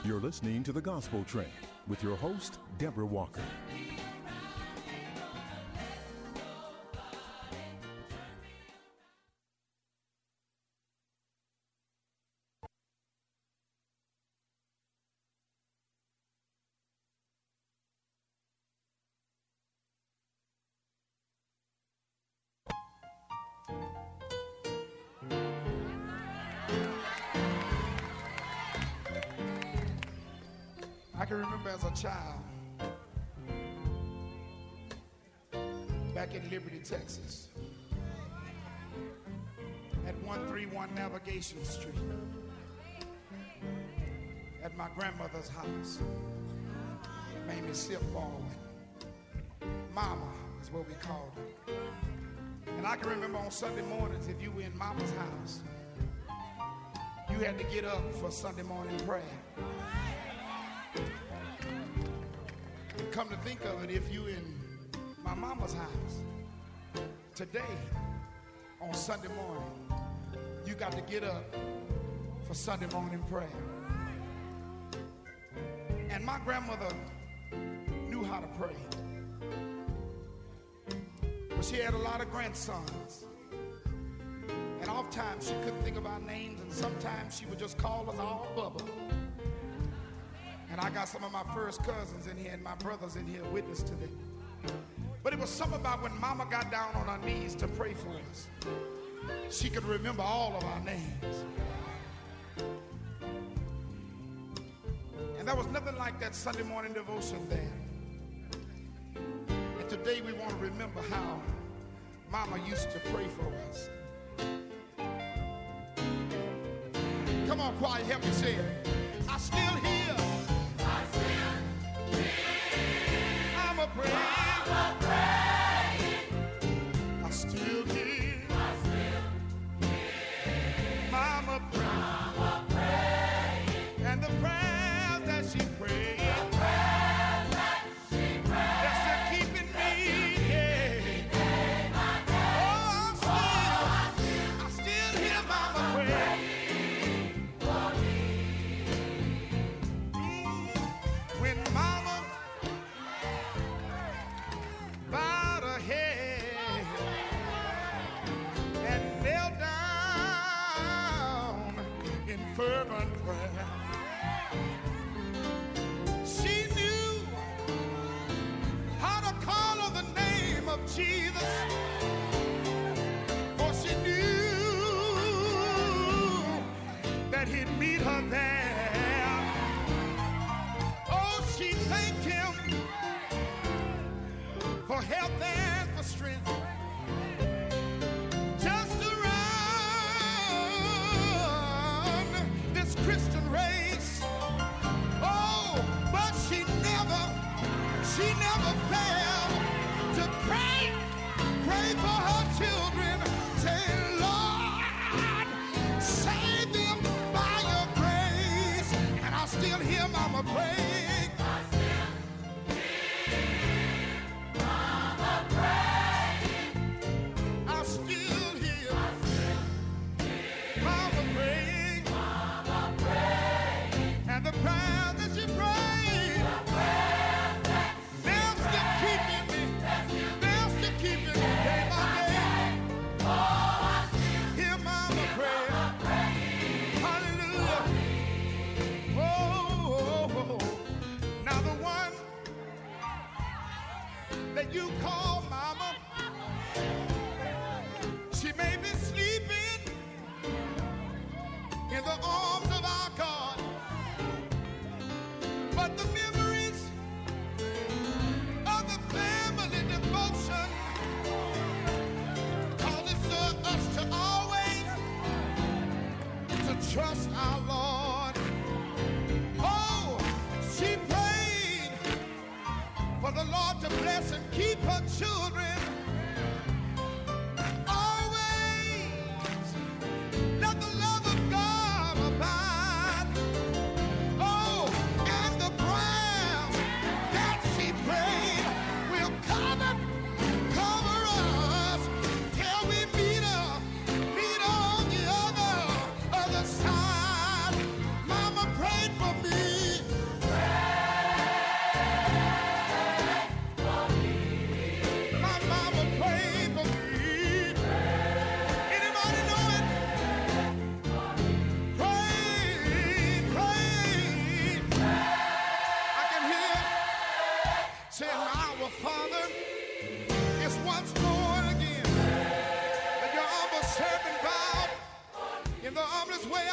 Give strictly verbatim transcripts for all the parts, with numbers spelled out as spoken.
You're listening to The Gospel Train with your host, Deborah Walker. I can remember as a child, back in Liberty, Texas, at one thirty-one Navigation Street, at my grandmother's house. Her name is Sip Baldwin. Mama is what we called her. And I can remember on Sunday mornings, if you were in Mama's house, you had to get up for Sunday morning prayer. Come to think of it, if you in my mama's house today on Sunday morning, you got to get up for Sunday morning prayer. And my grandmother knew how to pray, but she had a lot of grandsons, and oftentimes she couldn't think of our names, and sometimes she would just call us all Bubba. And I got some of my first cousins in here and my brothers in here witness to them. But it was something about when Mama got down on her knees to pray for us, she could remember all of our names. And there was nothing like that Sunday morning devotion there. And today we want to remember how Mama used to pray for us. Come on, choir, help me say it. I still hear. I'm a praying, I'm a praying. I still hear, I still hear. Mama praying, Mama praying. And the prayers that she prayed, the prayers that she prayed, they're still keeping me, yeah. Oh, I'm still, oh, I still, I still hear Mama praying for me. Mm. When Mama bowed her head and knelt down in fervent prayer. She knew how to call on the name of Jesus, for she knew that he'd meet her there. Oh, she thanked him for health and for strength, just to run this Christian race. Oh, but she never, she never failed to pray, pray for her children, saying, Lord, save them by your grace. And I still hear Mama praying. You call Mama, she may be sleeping in the arms of our God, but the memories of the family devotion causes us to always to trust our Lord. Oh, she prayed for the Lord to bless and keep her children. Always let the love of God abide. Oh, and the prayers that she prayed will cover, cover us till we meet her, meet her on the other, other side.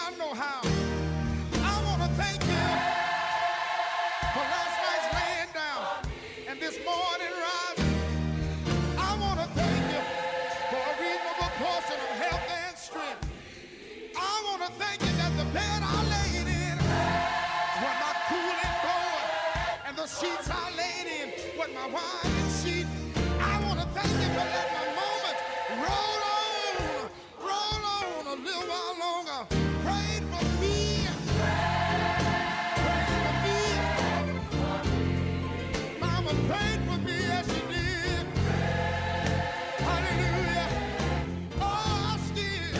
I know how. I want to thank you for last night's laying down and this morning rising. I want to thank you for a reasonable portion of health and strength. I want to thank you that the bed I laid in was my cooling board, and the sheets I laid in was my winding sheet. I want to thank you for letting my moments roll on, roll on a little while longer. Prayed for me, prayed for me. Mama prayed for me as she did. Hallelujah. Oh, I still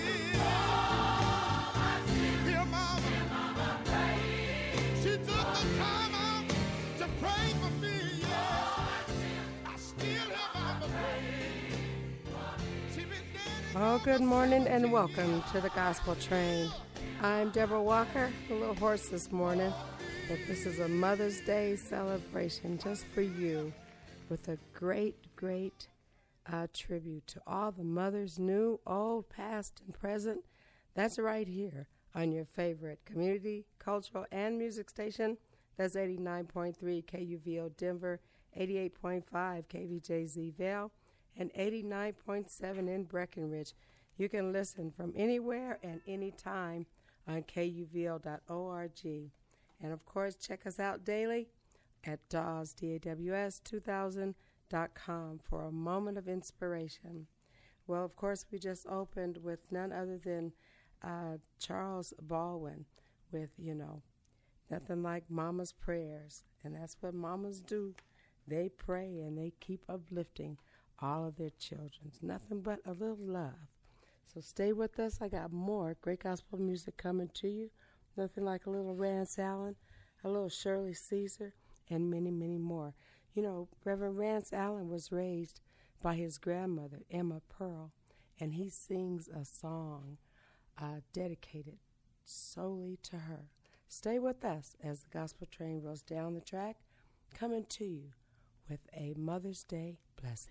hear Mama. She took the time out to pray for me. Yes, I still hear Mama pray. She been dead. Oh, good morning and welcome to the Gospel Train. I'm Deborah Walker, a little hoarse this morning, but this is a Mother's Day celebration just for you with a great, great uh, tribute to all the mothers, new, old, past, and present. That's right here on your favorite community, cultural, and music station. That's eighty-nine point three K U V O Denver, eighty-eight point five K V J Z Vale, and eighty-nine point seven in Breckenridge. You can listen from anywhere and anytime on K U V L dot org. And, of course, check us out daily at D A W S, D A W S two thousand dot com for a moment of inspiration. Well, of course, we just opened with none other than uh, Charles Baldwin with, you know, nothing like mama's prayers. And that's what mamas do. They pray and they keep uplifting all of their children. Nothing but a little love. So stay with us. I got more great gospel music coming to you. Nothing like a little Rance Allen, a little Shirley Caesar, and many, many more. You know, Reverend Rance Allen was raised by his grandmother, Emma Pearl, and he sings a song uh, dedicated solely to her. Stay with us as the gospel train rolls down the track, coming to you with a Mother's Day blessing.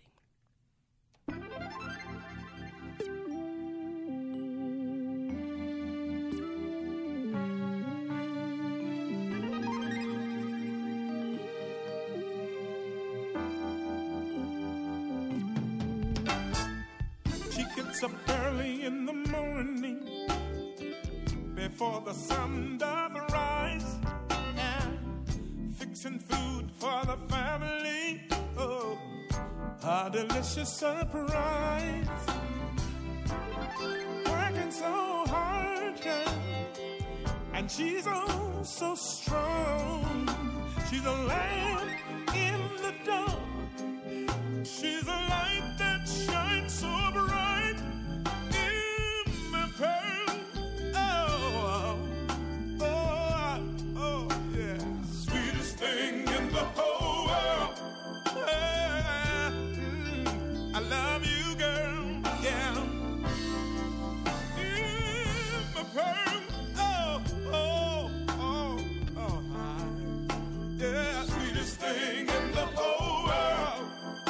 She gets up early in the morning before the sun does rise, and fixing food for the family. Oh, a delicious surprise. Working so hard, yeah, and she's oh so strong. She's a lamp in the dark. She's a light that shines so bright in the pearl. Oh, oh, oh, yeah. Sweetest thing in the whole world. Yeah. Mm, I love you, girl. Yeah. In the pearl. Oh, oh, oh, oh, hi. Yeah. Sweetest thing in the whole world.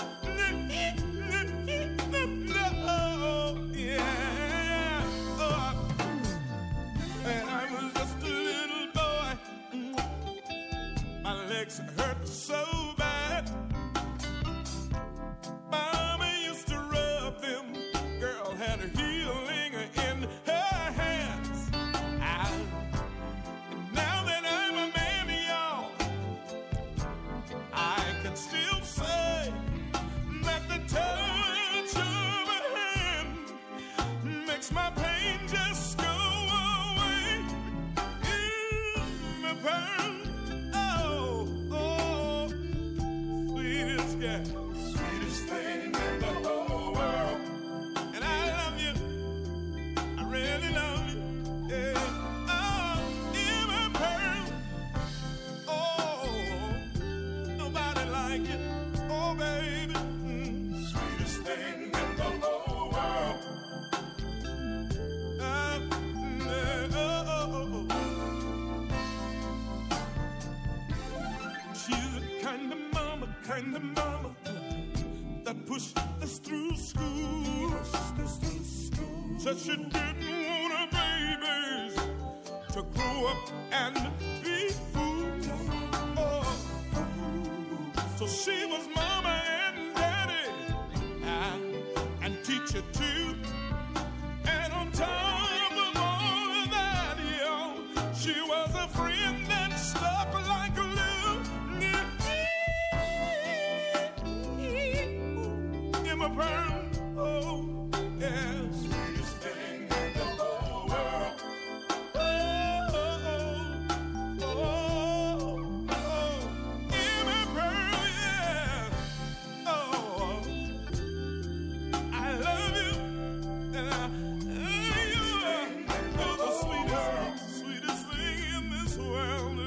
Hurt so bad. Mama used to rub them. Girl had a healing in her hands. I, and now that I'm a man, y'all, I can still say that the touch of a hand makes my pain just go away. In the pearl. Yeah. Sweetest thing in the whole world. And I love you. I really love you. Yeah. Oh, you're my pearl. Oh, nobody like you. Oh, baby. Mm. Sweetest thing in the whole world. Uh, mm, oh, oh, oh. She's the kind of mama, kind of mama that pushed us through school. Said she didn't want her babies to grow up and be food. Oh, so she was mama and daddy, and, and teacher too. And on top of all of that, yo, she was a friend that stuck like glue. Emma Brown, oh, yeah, sweetest thing in the whole world. Oh, oh, oh, oh, Emma Brown, yeah. Oh, I love you, and I love you. You're the sweetest, sweetest thing in this world.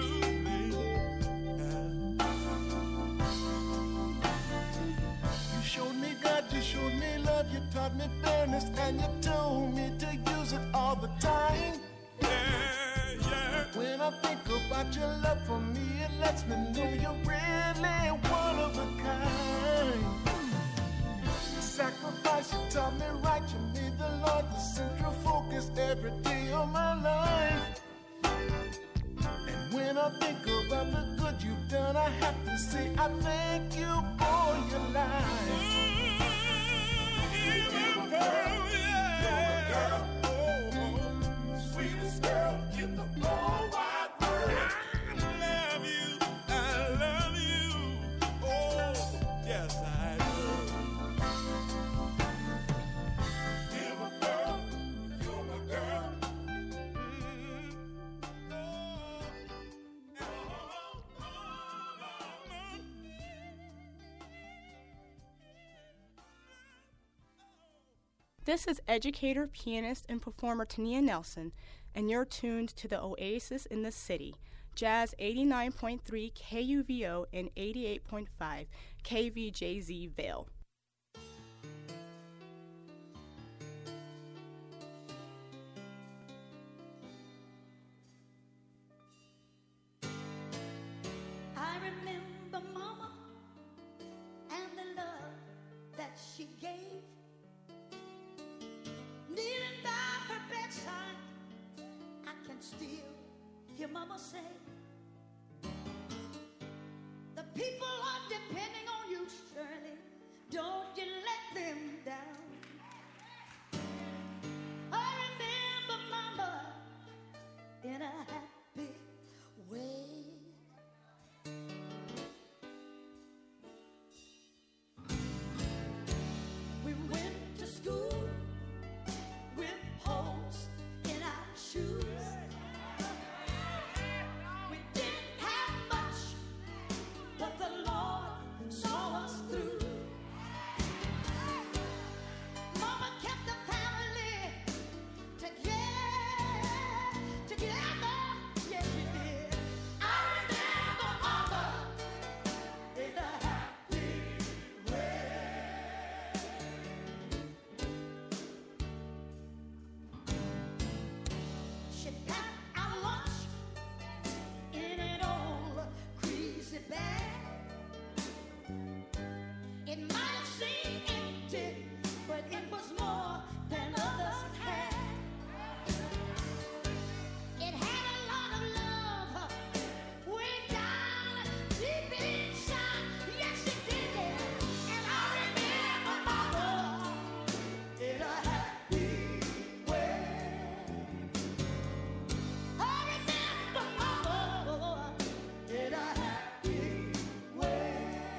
You showed me God, you showed me love, you taught me fairness, and you told me to use it all the time. Yeah, yeah. When I think about your love for me, it lets me know you're really one of a kind. Sacrifice, you taught me right, you made the Lord the central focus every day of my life. And when I think about the good you've done, I have to say I thank you for your life. Emma Pearl, yeah. Oh, sweetest girl in the whole wide world. I love you, I love you. Oh, yes, I do. Emma Pearl, you're my girl. Mm-hmm. Oh, oh, oh, oh. This is educator, pianist, and performer Tania Nelson, and you're tuned to the Oasis in the City, Jazz eighty-nine point three K U V O and eighty-eight point five K V J Z Vail. I remember Mama and the love that she gave. Kneeling by her bedside, I can still hear Mama say, the people are depending on you, Shirley. Don't you let them down. I remember Mama in a happy way. We went to school with holes in our shoes. We didn't have much, but the Lord saw us through. Mama kept the family together, together, yes she did. I remember Mama in a happy way. She packed our lunch in an old greasy bag. It might have seemed empty, but it was more than others had. It had a lot of love way down deep inside. Yes, it did. And I remember Mama in a happy way. I remember Mama in a happy way.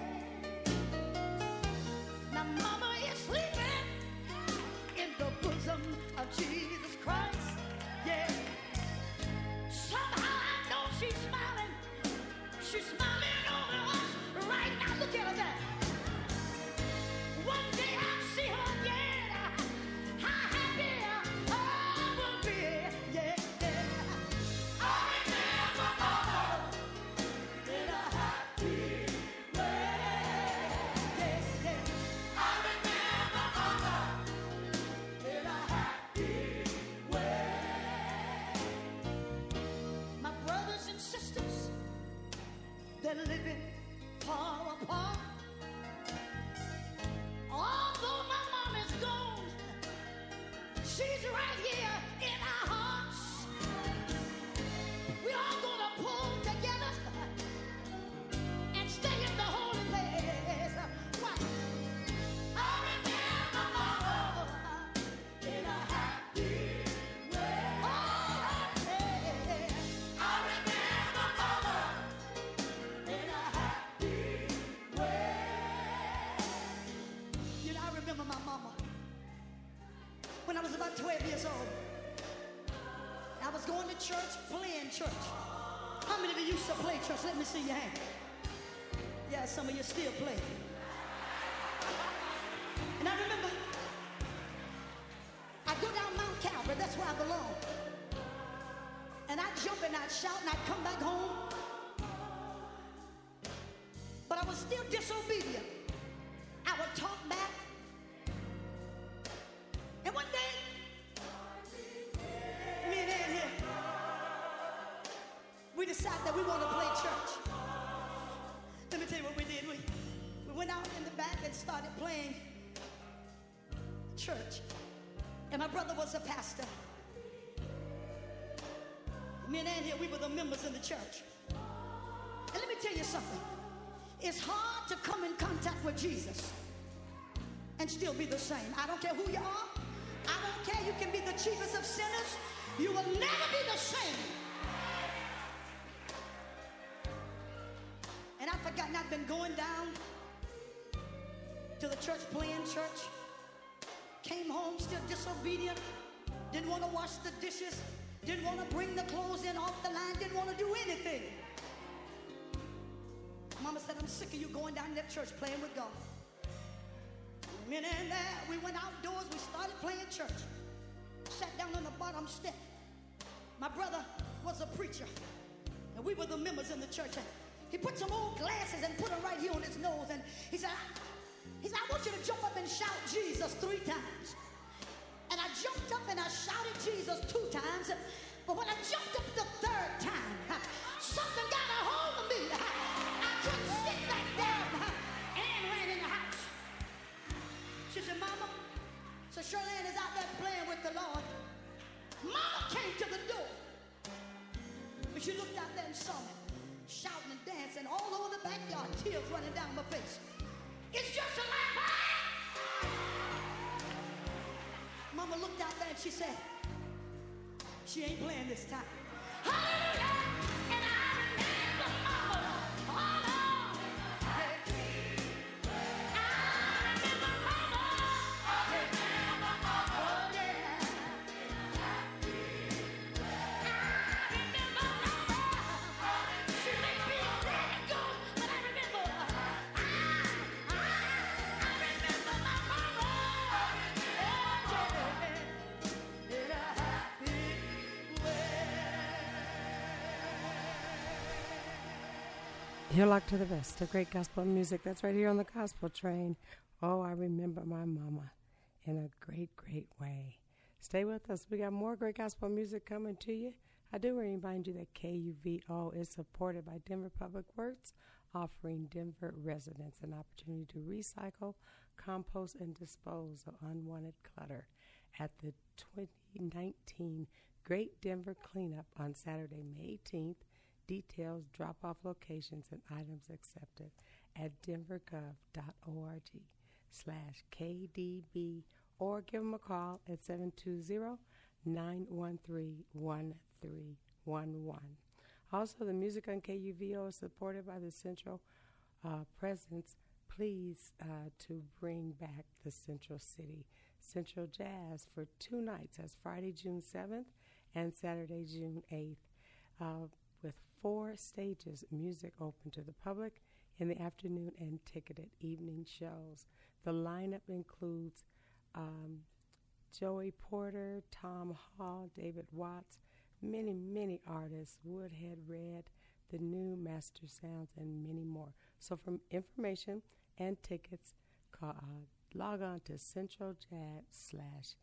Now Mama is sleeping in the bosom of Jesus Christ. Yeah. Somehow I know she's smiling. She's smiling over us right now. Look at her there. One day I'll see her again. How happy I will be. Yeah, yeah. I remember Mama in a happy way. Yeah, yeah. I remember Mama in a happy way. was going to church, playing church. How many of you used to play church? Let me see your hand. Yeah, some of you still play. And I remember, I'd go down Mount Calvary, that's where I belong. And I'd jump and I'd shout and I'd come back home. But I was still disobedient. I would talk back. And one day, me and Ann here, we decided that we want to play church. Let me tell you what we did. We, we went out in the back and started playing church. And my brother was a pastor. Me and Ann here, we were the members in the church. And let me tell you something. It's hard to come in contact with Jesus and still be the same. I don't care who you are. I don't care. You can be the chiefest of sinners. You will never be the same. And I've forgotten I've been going down to the church, playing church. Came home still disobedient. Didn't want to wash the dishes. Didn't want to bring the clothes in off the line. Didn't want to do anything. Mama said, I'm sick of you going down to that church playing with God. And then there, we went outdoors. We started playing church. Sat down on the bottom step. My brother was a preacher. And we were the members in the church. And he put some old glasses and put them right here on his nose. And he said, I, he said, I want you to jump up and shout Jesus three times. And I jumped up and I shouted Jesus two times. But when I jumped up the third time, something got a hold of me. I couldn't sit back down. Ann ran in the house. She said, Mama, so Shirley is out there playing with the Lord. Mama came to the door. But she looked out there and saw me, shouting and dancing all over the backyard, tears running down my face. It's just a laugh. Mama looked out there and she said, she ain't playing this time. Hallelujah! And I remember Mama. Oh, Lord. I remember Mama. I remember Mama. Oh, yeah. I remember Mama. She may be dead and gone, but I remember. I, I, I remember my Mama. Oh, yeah. In a happy You're locked to the best, the great gospel music. That's right here on the Gospel Train. Oh, I remember my mama in a great, great way. Stay with us. We got more great gospel music coming to you. I do remind you that K U V O is supported by Denver Public Works, offering Denver residents an opportunity to recycle, compost, and dispose of unwanted clutter at the twenty nineteen Great Denver Cleanup on Saturday, May eighteenth. Details, drop-off locations, and items accepted at denvergov.org slash KDB or give them a call at seven two zero, nine one three, one three one one. Also, the music on K U V O is supported by the Central uh, Presence. Please uh, to bring back the Central City Central Jazz for two nights. That's Friday, June seventh and Saturday, June eighth. Uh, with four stages, music open to the public in the afternoon and ticketed evening shows. The lineup includes um, Joey Porter, Tom Hall, David Watts, many, many artists, Woodhead Red, The New, Master Sounds, and many more. So for information and tickets, call, uh, log on to Central Jazz slash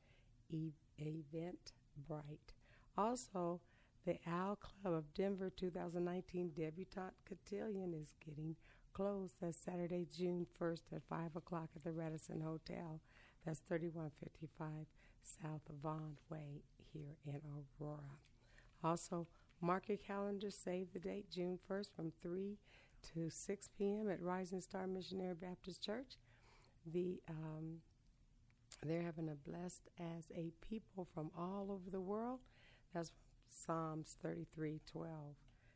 Eventbrite. Also, the Owl Club of Denver two thousand nineteen Debutante Cotillion is getting closed. That's Saturday, June first at five o'clock at the Radisson Hotel. That's thirty-one fifty-five South Vaughn Way here in Aurora. Also, mark your calendar, save the date, June first from three to six p.m. at Rising Star Missionary Baptist Church. The um, they're having a Blessed as a People from all over the world. That's Psalms thirty-three twelve.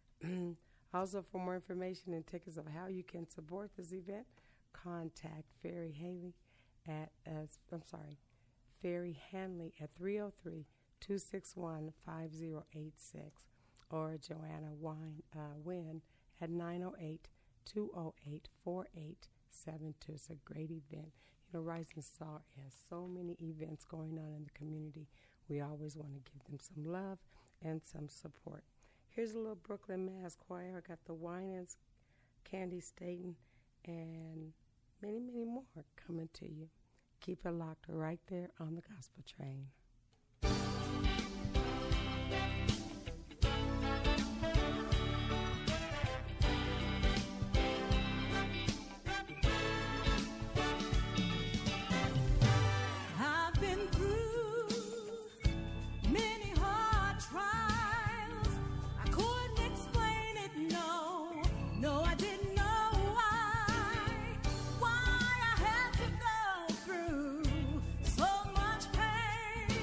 Also, for more information and tickets of how you can support this event, contact Ferry Haley at, uh, I'm sorry, Ferry Hanley at three oh three, two six one, five zero eight six, or Joanna Wine, uh, Wynn at nine oh eight, two oh eight, four eight seven two. It's a great event. You know, Rising Star has so many events going on in the community. We always want to give them some love and some support. Here's a little Brooklyn Mass Choir. I got the Winans, Candy Staten, and many, many more coming to you. Keep it locked right there on the Gospel Train. I've been through many hard trials. I couldn't explain it, no. No, I didn't know why. Why I had to go through so much pain.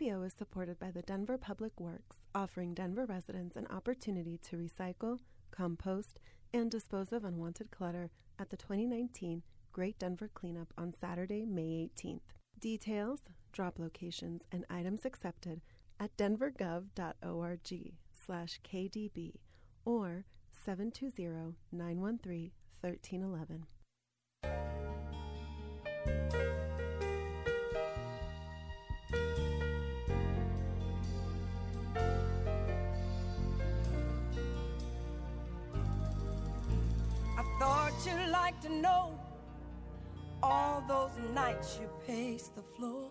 O is supported by the Denver Public Works, offering Denver residents an opportunity to recycle, compost, and dispose of unwanted clutter at the twenty nineteen Great Denver Cleanup on Saturday, May eighteenth. Details, drop locations, and items accepted at denvergov.org slash KDB or seven two zero, nine one three, one three one one. I thought you'd like to know all those nights you paced the floor,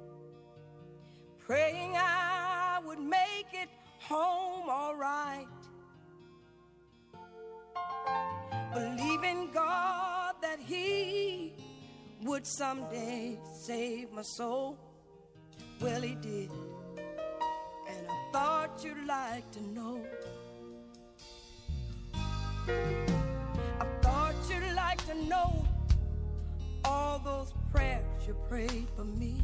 praying I would make it home all right, believing God that He would someday save my soul. Well, He did, and I thought you'd like to know. I thought you'd like to know all those prayers you prayed for me.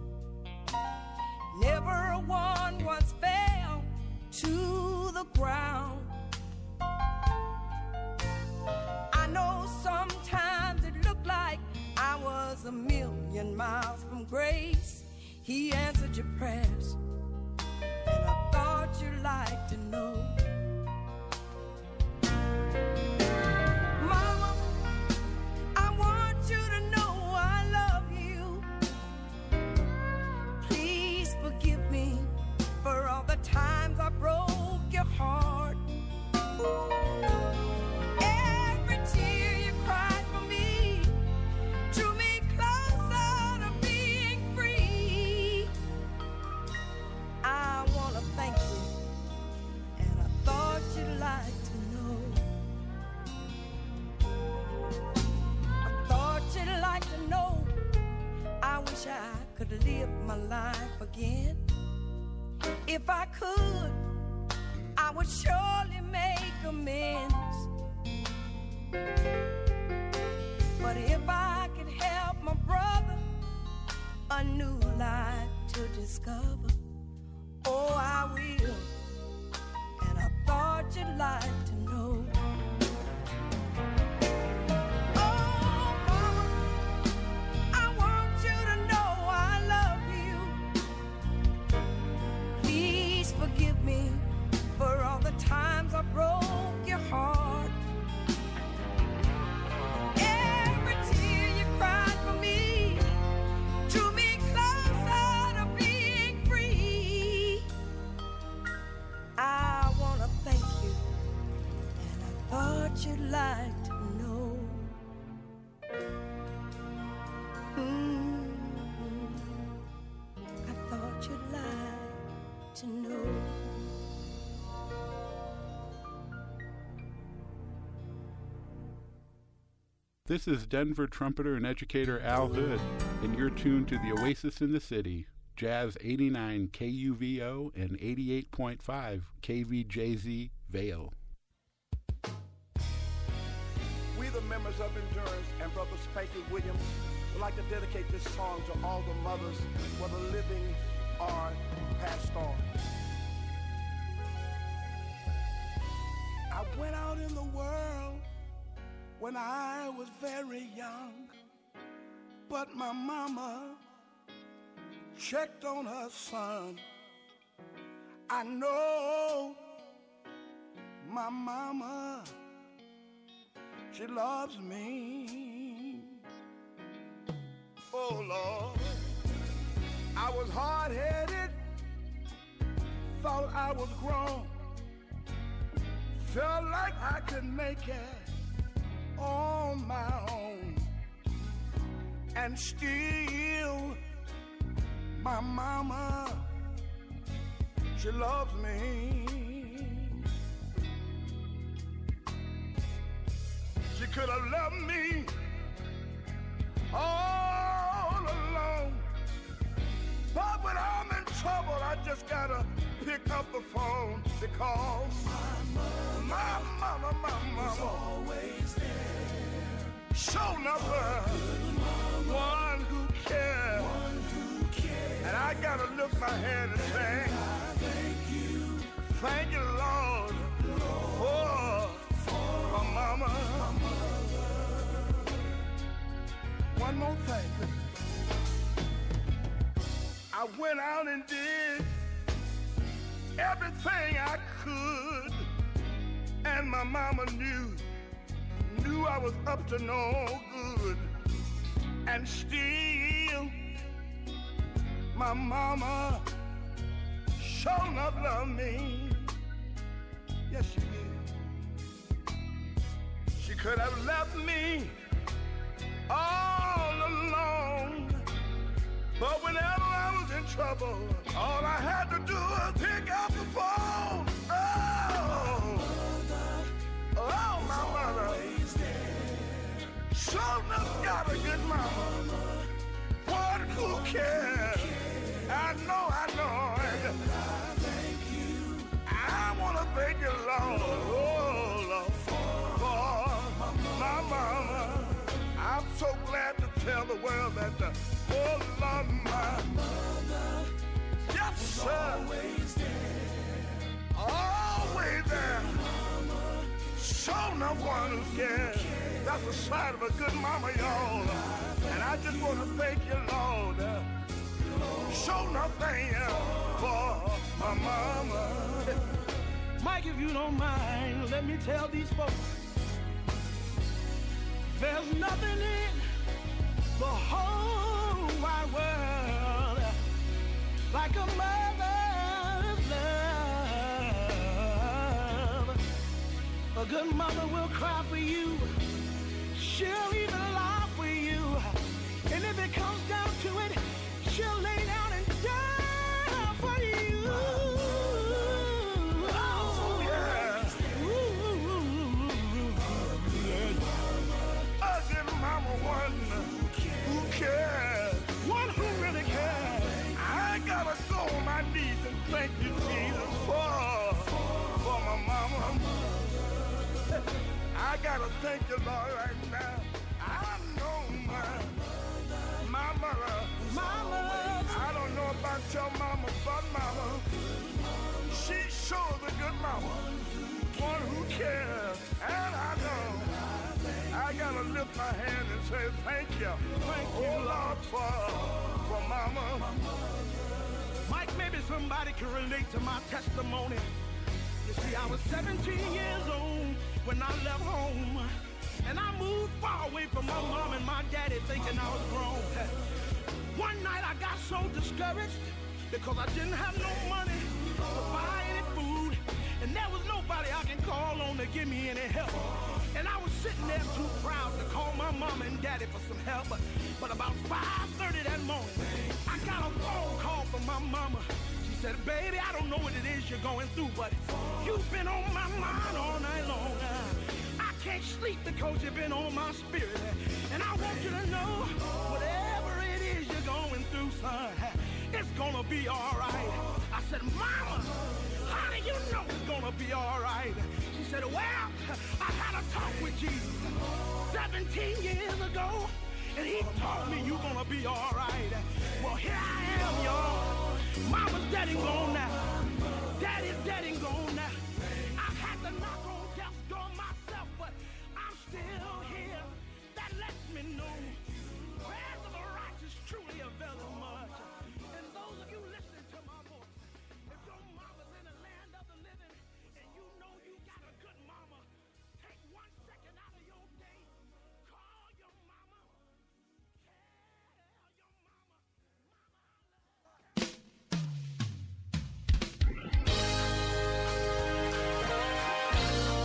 Never a one once fell to the ground. I know sometimes it looked like I was a million miles from grace. He answered your prayers, and I thought you'd like to know. Mama, I want you to know I love you. Please forgive me for all the times I broke your heart. Every tear you cried for me drew me closer to being free. I want to thank you, and I thought you'd like to know. I thought you'd like to know. I wish I could live my life again. If I could, I would surely make amends. But if I could help my brother a new life to discover, oh, I will. And I thought you'd like to know. Oh, Mama, I want you to know I love you. Please forgive me for all the times I broke your heart. Every tear you cried for me drew me closer to being free. I want to thank you, and I thought you'd like to know. Mm-hmm. I thought you'd like to know. This is Denver trumpeter and educator Al Hood, and you're tuned to the Oasis in the City, Jazz eighty-nine K U V O and eighty-eight point five K V J Z Vale. We, the members of Endurance and Brother Spanky Williams, would like to dedicate this song to all the mothers, whether living or passed on. I went out in the world when I was very young, but my mama checked on her son. I know my mama, she loves me. Oh Lord, I was hard-headed, thought I was grown, felt like I could make it on my own, and still my mama, she loves me. She could have loved me all alone, but when I'm in trouble I just gotta pick up the phone, because my mama, my mama, my mama was always there. Show number one who cares, one who cares. And I gotta look my hand and say, thank you, thank you, Lord, for, for my mama. One more thing. I went out and did everything I could, and my mama knew, knew I was up to no good. And still, my mama sure enough loved me. Yes, she did. She could have left me all alone, but whenever I was in trouble, all I had to do was pick up the phone. Oh, oh, my mother. Sure enough got a good mama. One who cares. I know, I know. I want to thank you, Lord, oh, Lord, for my mama. I'm so glad to tell the world that the oh Lord, my mother, yes sir, always there, always there. Show no one who cares. That's the sign of a good mama, y'all. And I just want to thank you, Lord. Show nothing for my mama. Mike, if you don't mind, let me tell these folks. There's nothing in the whole wide world like a mother's love. A good mother will cry for you. She'll even lie for you. And if it comes down to it, she'll lay down and die for you. Oh, yeah. Ooh, yeah. A good mama, one who cares, one who really cares. I gotta go on my knees and thank you, Jesus, for, for my mama. I gotta thank you, Lord, right now. I know my, my mother. Mama. I don't know about your mama, but mama, she sure is a good mama. One who cares. And I know I gotta lift my hand and say thank you. Thank you, oh, Lord, for, for mama. Mike, maybe somebody can relate to my testimony. You see, I was seventeen years old when I left home, and I moved far away from my mom and my daddy, thinking I was grown. One night I got so discouraged because I didn't have no money to buy any food, and there was nobody I can call on to give me any help. And I was sitting there too proud to call my mom and daddy for some help. But, but about five thirty that morning, I got a phone call from my mama. She said, baby, I don't know what it is you're going through, but you've been on my mind all night long. I can't sleep because you've been on my spirit. And I want you to know, whatever it is you're going through, son, it's gonna be all right. I said, mama, how do you know it's gonna be all right? She said, well, I had a talk with Jesus seventeen years ago, and he told me you're gonna be all right. Well, here I am, y'all. Mama's dead and gone now. Daddy's dead and gone now. I had to knock on death's door myself, but I'm still here. That lets me know prayers of the righteous truly avail much. And those of you listening to my voice, if your mama's in the land of the living and you know you got a good mama, take one second out of your day, call your mama, tell your mama, mama, I love you.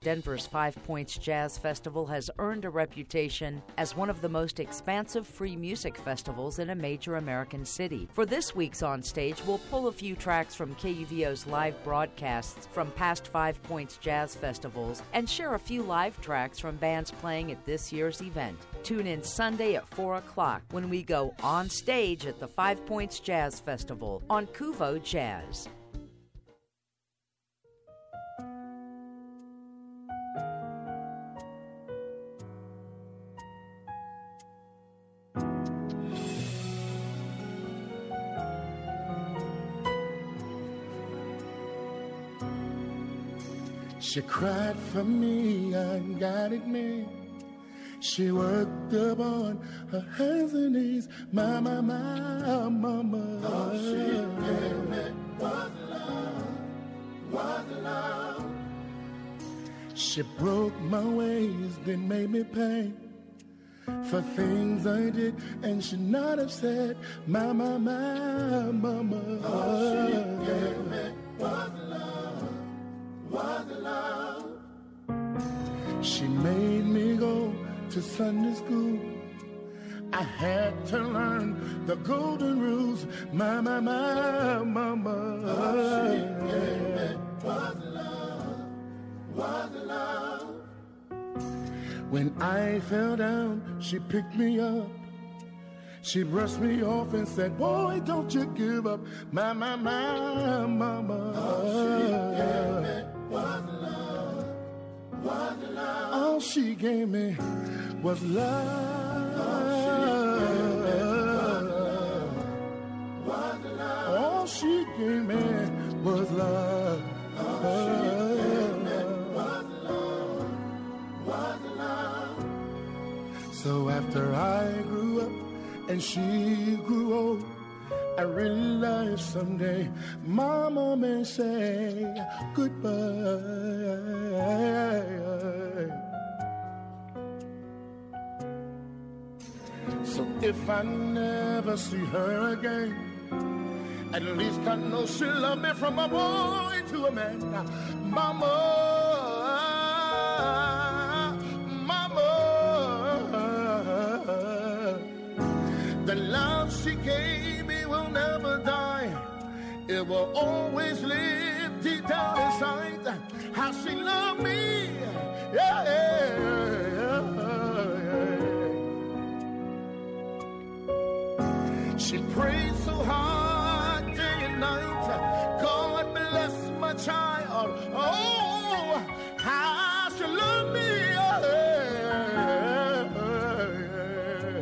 Denver's Five Points Jazz Festival has earned a reputation as one of the most expansive free music festivals in a major American city. For this week's On Stage, we'll pull a few tracks from K U V O's live broadcasts from past Five Points Jazz Festivals and share a few live tracks from bands playing at this year's event. Tune in Sunday at four o'clock when we go on stage at the Five Points Jazz Festival on Kuvo Jazz. She cried for me, I got it, man. She worked upon her hands and knees, my, my, my, mama. All she gave me was love, was love. She broke my ways, then made me pay for things I did and should not have said, my, my, my, mama. All she gave me was love, was love. She made me go to Sunday school. I had to learn the golden rules, my, my, my, mama. All she gave me was love, was love. When I fell down, she picked me up. She brushed me off and said, boy, don't you give up, my, my, my, mama. All she gave me was love, was love. All she gave me was love. All she gave me was love. So after I grew up and she grew old, I realized someday Mama may say goodbye. So if I never see her again, at least I know she loved me from a boy to a man. Mama, Mama, the love she gave me will never die. It will always live deep down inside. How she loved me, yeah, yeah, yeah, yeah. She prayed so hard day and night. God bless my child. Oh, how she loved me, yeah, yeah.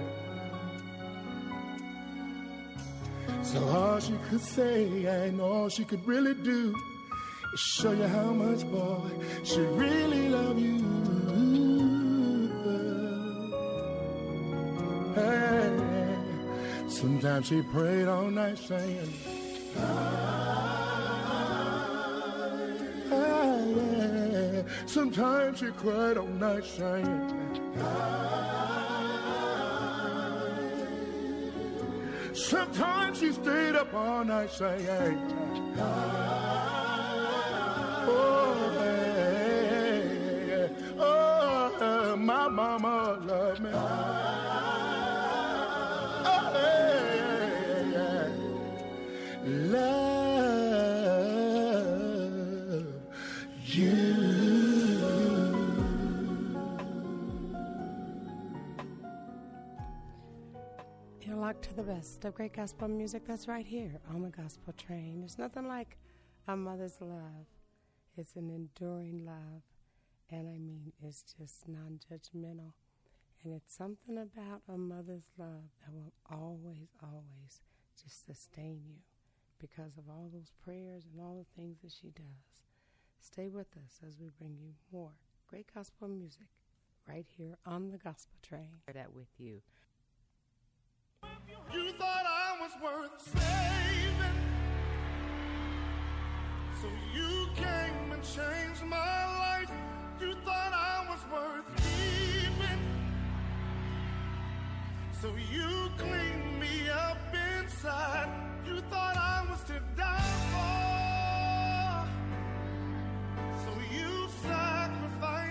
So all she could say and all she could really do is show you how much, boy, she really love you. Hey, sometimes she prayed all night saying, ah, yeah. Sometimes she cried all night saying, sometimes she stayed up all night saying, oh, hey, oh, my mama loved me. Oh, hey, love you. You're locked to the best of great gospel music that's right here on the Gospel Train. There's nothing like a mother's love. It's an enduring love, and I mean, it's just non-judgmental. And it's something about a mother's love that will always, always just sustain you because of all those prayers and all the things that she does. Stay with us as we bring you more great gospel music right here on the Gospel Train. That with you. You thought I was worth saving, so you came and changed my life. You thought I was worth keeping, so you cleaned me up inside. You thought I was to die for, so you sacrificed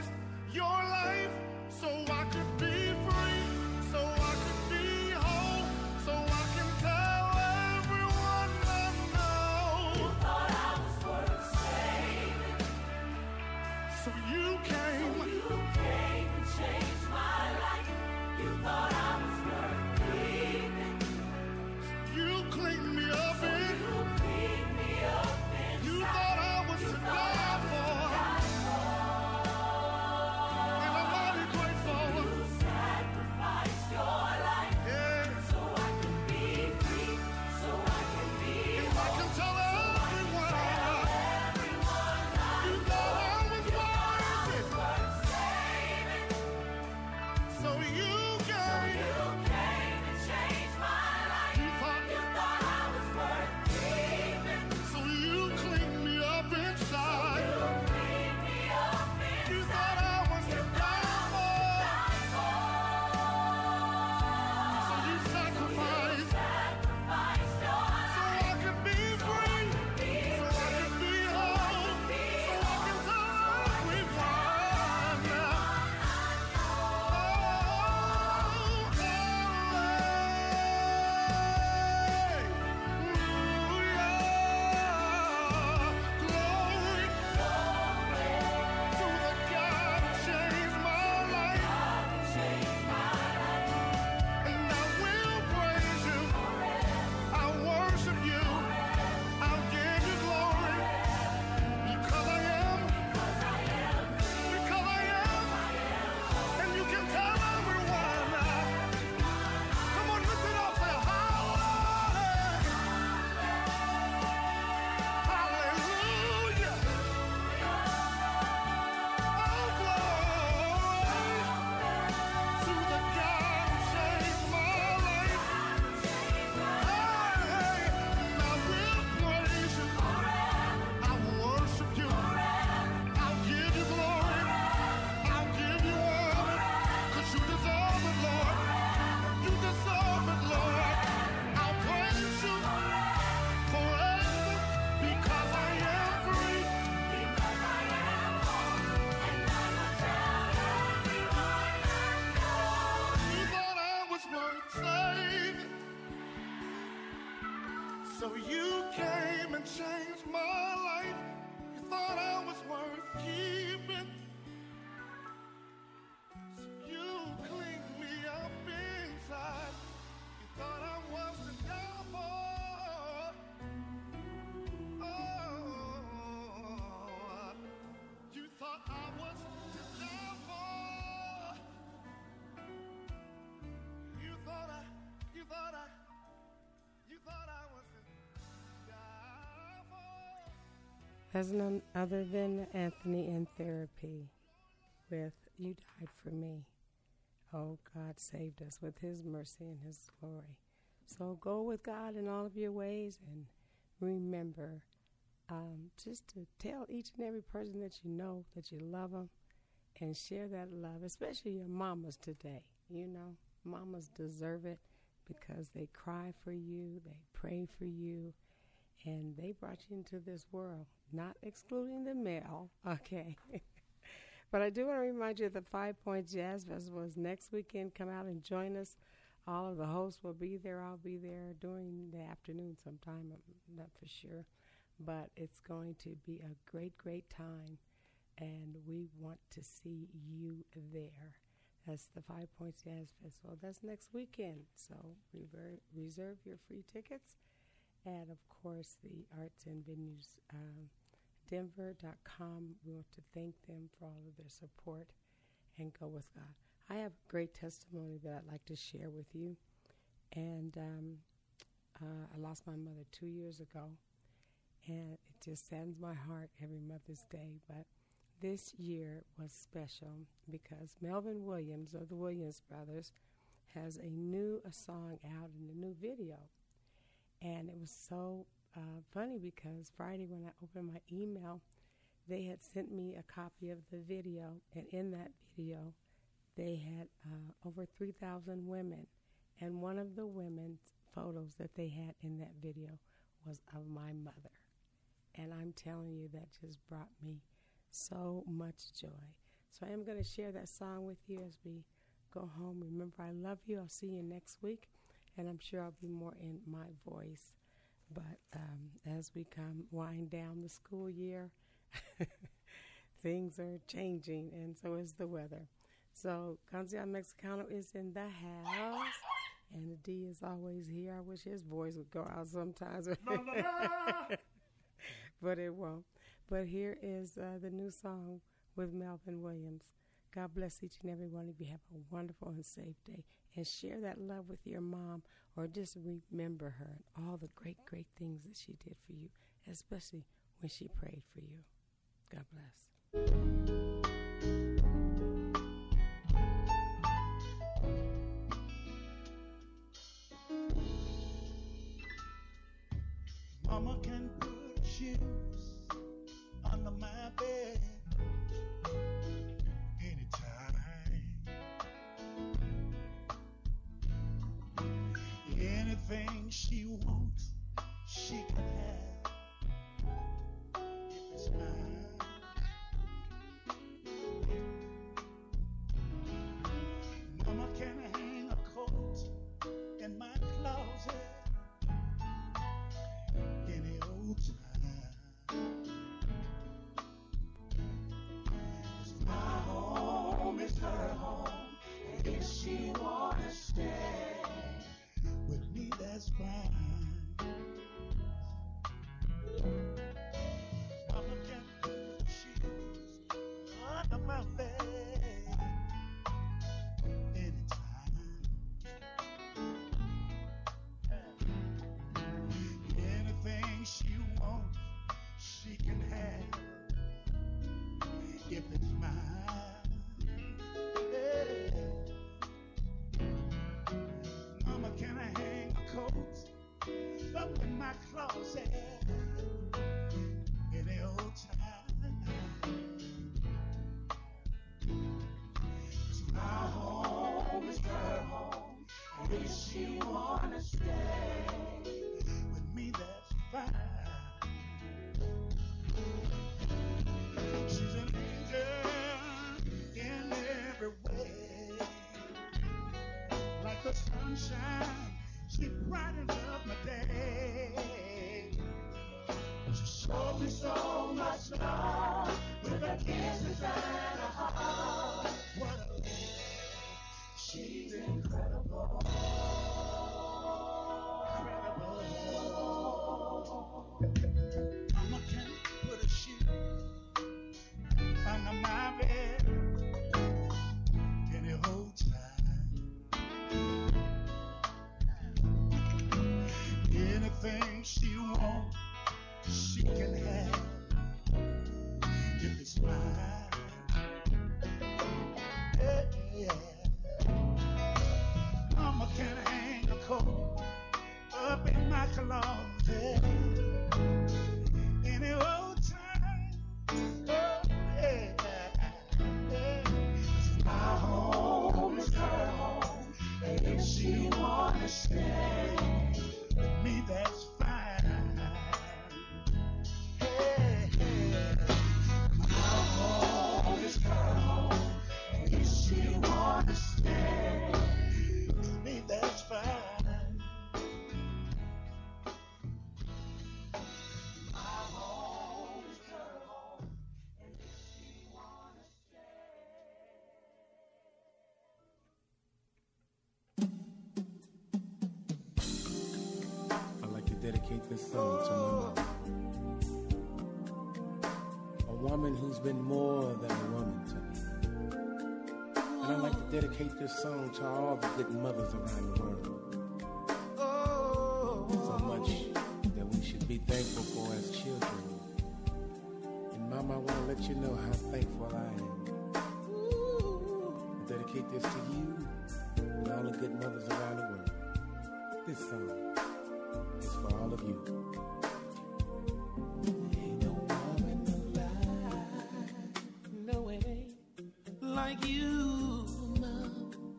That's none other than Anthony in Therapy with You Died for Me. Oh, God saved us with his mercy and his glory. So go with God in all of your ways, and remember um, just to tell each and every person that you know that you love them, and share that love, especially your mamas today. You know, mamas deserve it because they cry for you, they pray for you, and they brought you into this world, not excluding the male, okay? But I do want to remind you that the Five Points Jazz Festival is next weekend. Come out and join us. All of the hosts will be there. I'll be there during the afternoon sometime, I'm not for sure. But it's going to be a great, great time, and we want to see you there. That's the Five Points Jazz Festival. That's next weekend, so rever- reserve your free tickets. And, of course, the Arts and Venues, um, denver dot com. We want to thank them for all of their support, and go with God. I have a great testimony that I'd like to share with you. And um, uh, I lost my mother two years ago, and it just saddens my heart every Mother's Day. But this year was special because Melvin Williams of the Williams Brothers has a new a song out and a new video. And it was so uh, funny because Friday when I opened my email, they had sent me a copy of the video. And in that video, they had uh, over three thousand women. And one of the women's photos that they had in that video was of my mother. And I'm telling you, that just brought me so much joy. So I am going to share that song with you as we go home. Remember, I love you. I'll see you next week. And I'm sure I'll be more in my voice. But um, as we come wind down the school year, things are changing, and so is the weather. So Canción Mexicano is in the house, and the D is always here. I wish his voice would go out sometimes, but it won't. But here is uh, the new song with Melvin Williams. God bless each and every one of you. Have a wonderful and safe day. And share that love with your mom, or just remember her and all the great, great things that she did for you, especially when she prayed for you. God bless. Mama can put shoes under my bed anytime. Anything she wants, she can have if it's mine. Mama can hang a coat in my closet any old time. 'Cause my home is her home, and if she wanna stay with me, that's fine. Mama can put shoes under my bed anytime. Anything she wants, she can have if it's mine. Yeah. Mama, can I hang a coat up in my closet any old time? 'Cause my home is her home, and if she wanna stay with me, that's fine. She's an angel in every way, like the sunshine, she brightens up my day. She showed me so much love with her kisses and her heart. What a lady, she's incredible. dedicate this song to my mother. A woman who's been more than a woman to me. And I'd like to dedicate this song to all the good mothers around the world. So much that we should be thankful for as children. And Mama, I want to let you know how thankful I am. I dedicate this to you and all the good mothers around the world. This song is for all of you. Ain't no woman alive, no it ain't like you, Mom.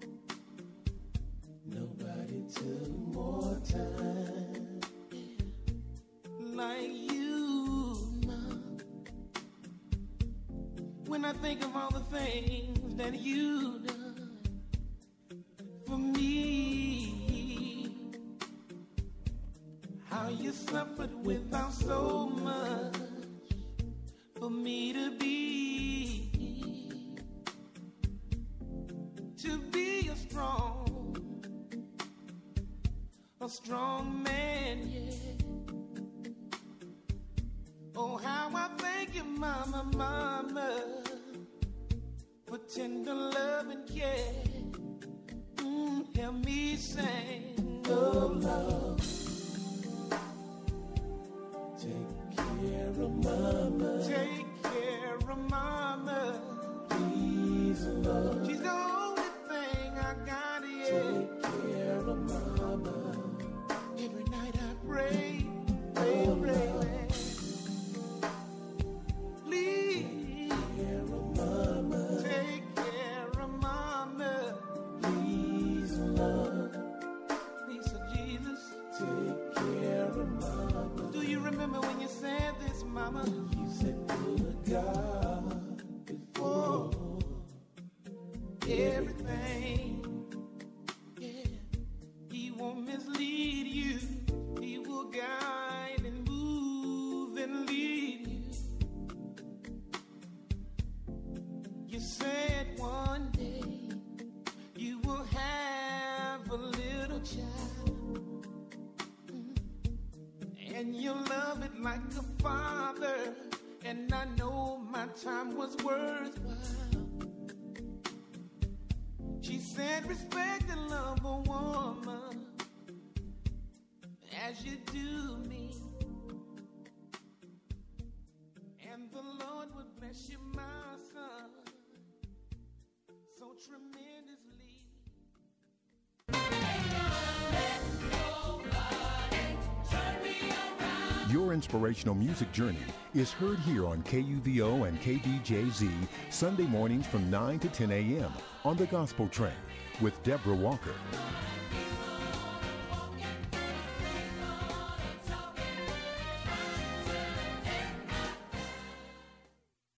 Nobody took more time like you, Mom. When I think of all the things that you done for me, how you suffered without so much for me to be, to be a strong, a strong man, yeah. Oh, how I thank you, Mama, Mama, for tender love and care. Mm, help me sing of love. Take care of Mama. Take care of Mama. Please, love. She's the only thing I got here. Take care of Mama. Every night I pray, pray, oh, pray. Please, take care of Mama. Take care of Mama. Please, love. Lisa Jesus. Take care of Mama. Do you remember when you said this, Mama? You said, good God, before everything. Yeah. He won't mislead you. He will guide and move and lead you. You said one day you will have a little child, and you'll love it like a father. And I know my time was worthwhile. She said, respect and love a woman as you do me, and the Lord would bless you, my son, so tremendously. Your inspirational music journey is heard here on K U V O and K D J Z Sunday mornings from nine to ten a.m. on the Gospel Train with Deborah Walker.